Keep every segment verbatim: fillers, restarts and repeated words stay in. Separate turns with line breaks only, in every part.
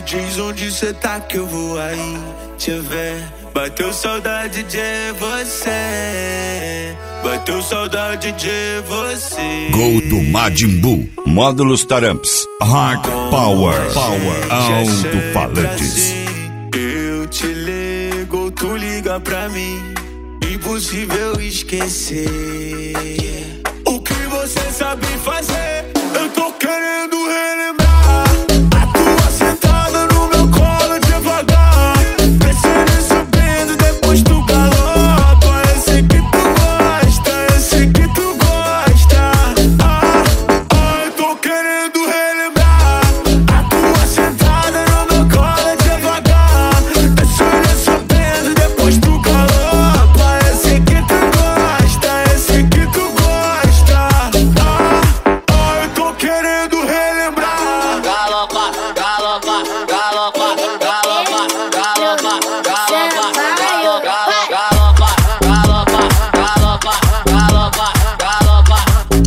diz onde cê tá que eu vou aí te ver. Bateu saudade de você, bateu saudade de você.
Gol do Majin Buu, módulos Taramps, Hard Power, Power, alto-falantes.
Eu te ligo, tu liga pra mim, impossível esquecer. O que você sabe fazer, eu tô querendo relembrar. A tua sentada no meu colo devagar, descendo e subindo, depois tu galopa. Eu sei que tu gosta, eu sei que tu gosta. Ah, ah, eu tô querendo relembrar. A tua sentada no meu colo devagar, descendo e subindo, depois tu galopa. Eu sei que tu gosta, eu sei que tu gosta. Ah, ah, eu tô querendo relembrar.
Galopa, galopa, galopa, galopa, galopa, galopa, galopa, galopa, galopa, galopa, galopa.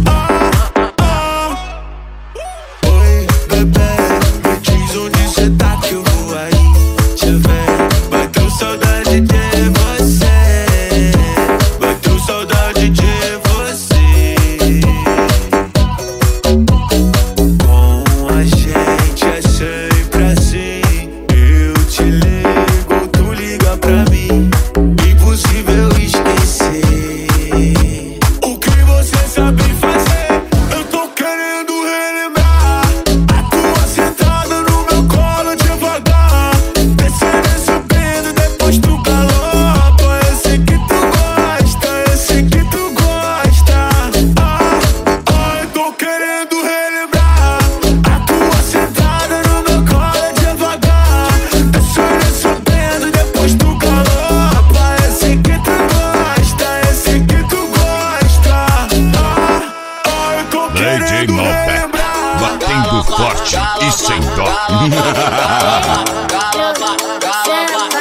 Oi, bebê, me diz onde cê tá que eu vou aí te ver. Bateu saudade de você, bateu saudade de você. Com a gente é sempre assim. Eu te ligo, tu liga pra mim, impossível esquecer. O que você sabe fazer, eu tô querendo relembrar. A tua sentada no meu colo devagar, descendo e subindo, depois tu galopa. Eu sei que tu gosta, eu sei que tu gosta. Ah, ah, eu tô querendo relembrar. A tua sentada no meu colo devagar, descendo e subindo, depois tu galopa. Eu sei que tu gosta, eu sei que tu gosta. Ah, ah, eu tô
D J
querendo
Malbec,
relembrar.
batendo forte e sem dó.
Galopa, galopa, galopa,